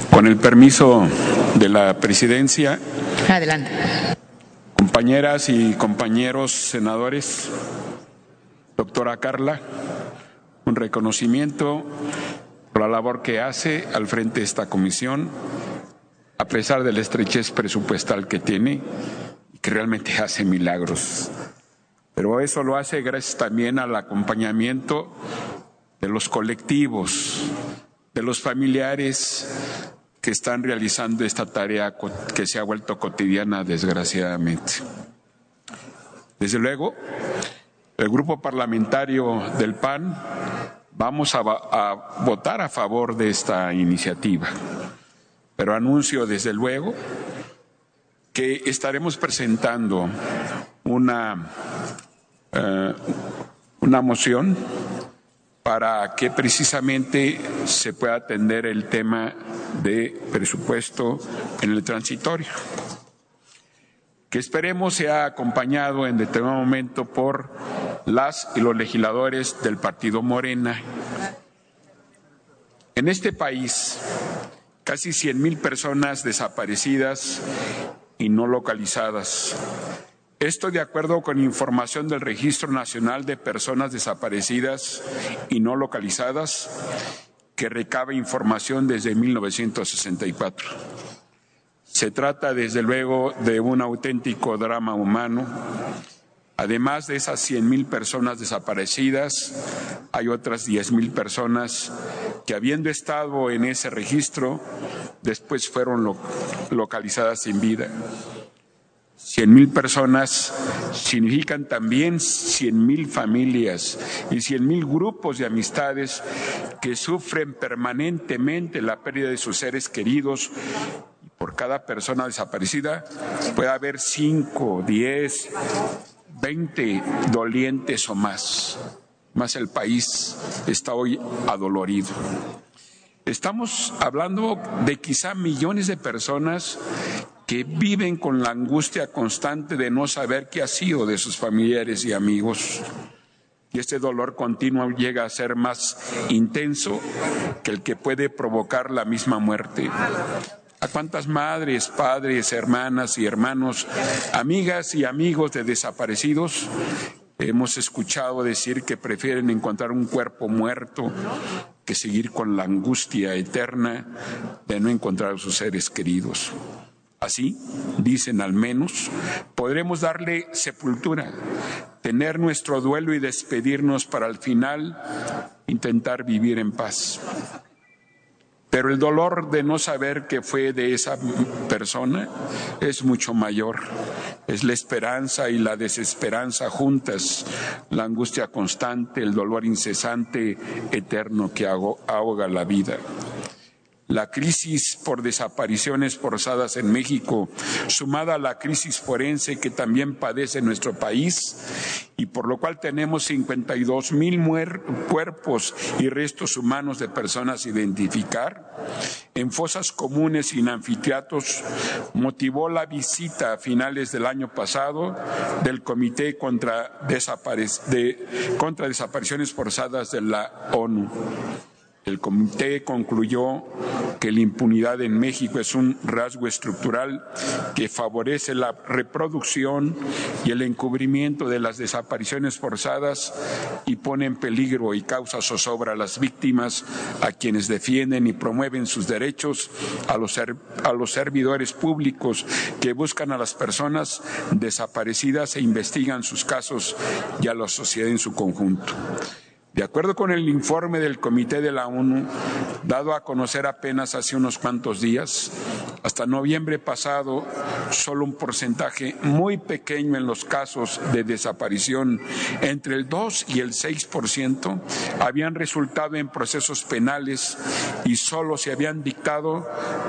Con el permiso de la presidencia. Adelante. Compañeras y compañeros senadores, doctora Carla, un reconocimiento por la labor que hace al frente de esta comisión, a pesar de la estrechez presupuestal que tiene y que realmente hace milagros. Pero eso lo hace gracias también al acompañamiento de los colectivos, de los familiares que están realizando esta tarea que se ha vuelto cotidiana, desgraciadamente. Desde luego, el grupo parlamentario del PAN vamos a votar a favor de esta iniciativa, pero anuncio desde luego que estaremos presentando una moción para que precisamente se pueda atender el tema de presupuesto en el transitorio, que esperemos sea acompañado en determinado momento por las y los legisladores del partido Morena. En este país, casi 100,000 personas desaparecidas y no localizadas. Esto de acuerdo con información del Registro Nacional de Personas Desaparecidas y No Localizadas, que recaba información desde 1964. Se trata, desde luego, de un auténtico drama humano. Además de esas 100,000 personas desaparecidas, hay otras 10,000 personas que, habiendo estado en ese registro, después fueron localizadas sin vida. 100,000 personas significan también 100,000 familias y 100,000 grupos de amistades que sufren permanentemente la pérdida de sus seres queridos. Por cada persona desaparecida puede haber 5, 10, 20 dolientes o más. Más el país está hoy adolorido. Estamos hablando de quizá millones de personas que viven con la angustia constante de no saber qué ha sido de sus familiares y amigos. Y este dolor continuo llega a ser más intenso que el que puede provocar la misma muerte. ¿A cuántas madres, padres, hermanas y hermanos, amigas y amigos de desaparecidos hemos escuchado decir que prefieren encontrar un cuerpo muerto que seguir con la angustia eterna de no encontrar a sus seres queridos? Así, dicen al menos, podremos darle sepultura, tener nuestro duelo y despedirnos para al final intentar vivir en paz. Pero el dolor de no saber qué fue de esa persona es mucho mayor. Es la esperanza y la desesperanza juntas, la angustia constante, el dolor incesante, eterno que ahoga la vida. La crisis por desapariciones forzadas en México, sumada a la crisis forense que también padece nuestro país, y por lo cual tenemos 52,000 cuerpos y restos humanos de personas a identificar en fosas comunes y en anfiteatros, motivó la visita a finales del año pasado del Comité contra Desapariciones Forzadas de la ONU. El comité concluyó que la impunidad en México es un rasgo estructural que favorece la reproducción y el encubrimiento de las desapariciones forzadas y pone en peligro y causa zozobra a las víctimas, a quienes defienden y promueven sus derechos, a los servidores públicos que buscan a las personas desaparecidas e investigan sus casos, y a la sociedad en su conjunto. De acuerdo con el informe del Comité de la ONU, dado a conocer apenas hace unos cuantos días, hasta noviembre pasado, solo un porcentaje muy pequeño en los casos de desaparición, entre el 2 y el 6%, habían resultado en procesos penales y solo se habían dictado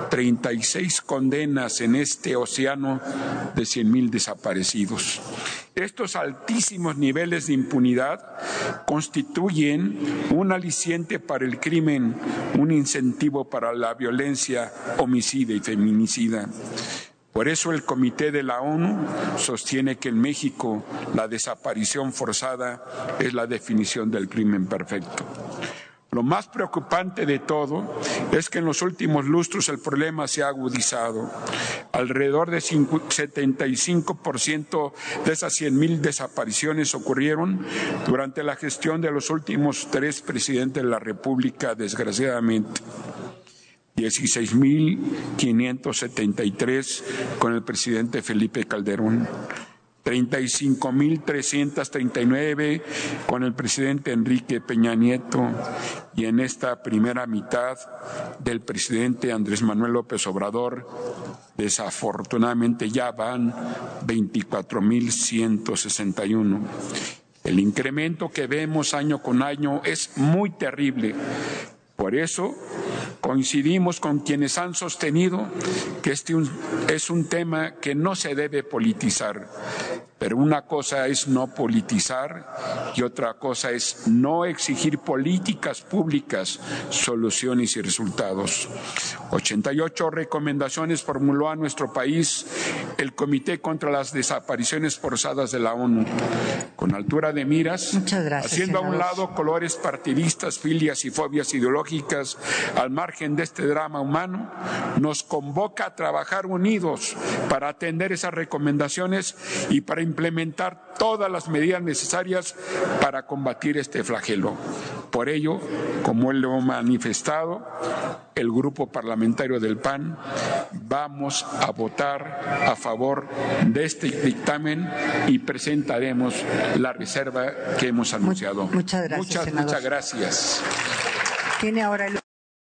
36 condenas en este océano de 100,000 desaparecidos. Estos altísimos niveles de impunidad constituyen un aliciente para el crimen, un incentivo para la violencia homicida y feminicida. Por eso el Comité de la ONU sostiene que en México la desaparición forzada es la definición del crimen perfecto. Lo más preocupante de todo es que en los últimos lustros el problema se ha agudizado. Alrededor de 75% de esas 100,000 desapariciones ocurrieron durante la gestión de los últimos 3 presidentes de la República, desgraciadamente. 16,573 con el presidente Felipe Calderón. 35,339 con el presidente Enrique Peña Nieto, y en esta primera mitad del presidente Andrés Manuel López Obrador, desafortunadamente ya van 24,161. El incremento que vemos año con año es muy terrible. Por eso coincidimos con quienes han sostenido que este es un tema que no se debe politizar. Pero una cosa es no politizar y otra cosa es no exigir políticas públicas, soluciones y resultados. 88 recomendaciones formuló a nuestro país el Comité contra las Desapariciones Forzadas de la ONU. Con altura de miras, haciendo a un lado colores partidistas, filias y fobias ideológicas, al margen de este drama humano, nos convoca a trabajar unidos para atender esas recomendaciones y para implementar todas las medidas necesarias para combatir este flagelo. Por ello, como él lo ha manifestado, el Grupo Parlamentario del PAN vamos a votar a favor de este dictamen y presentaremos la reserva que hemos anunciado. Muchas gracias, senador. Muchas gracias. Tiene ahora el